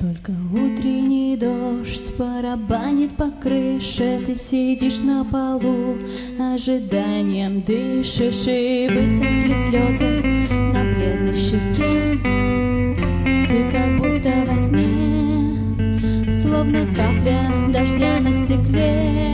Только утренний дождь барабанит по крыше, ты сидишь на полу, ожиданием дышишь, и высохли слезы на бледной щеке. Ты как будто во сне, словно капля дождя на стекле.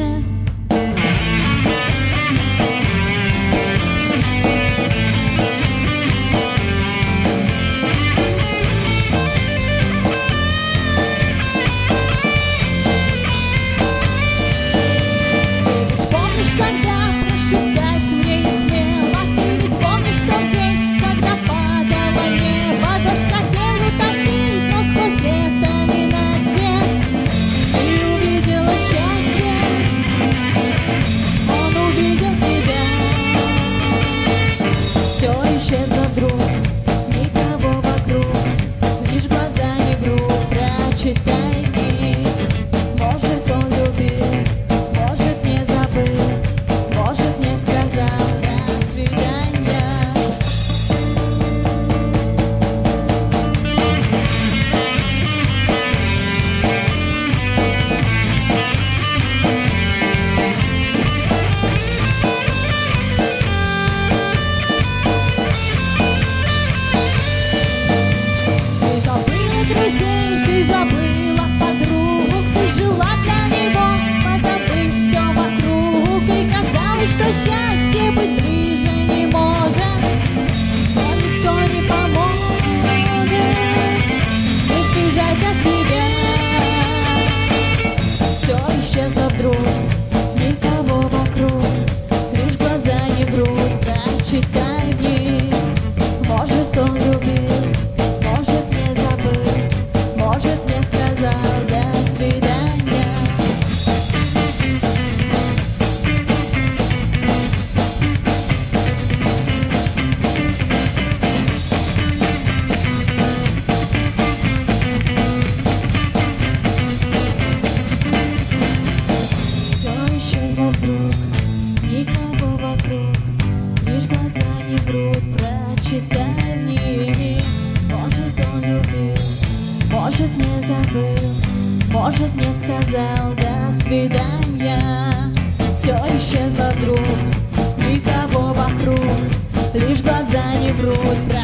Может, не забыл, может, не сказал до свидания. Все исчезло вдруг, никого вокруг, лишь глаза не врут.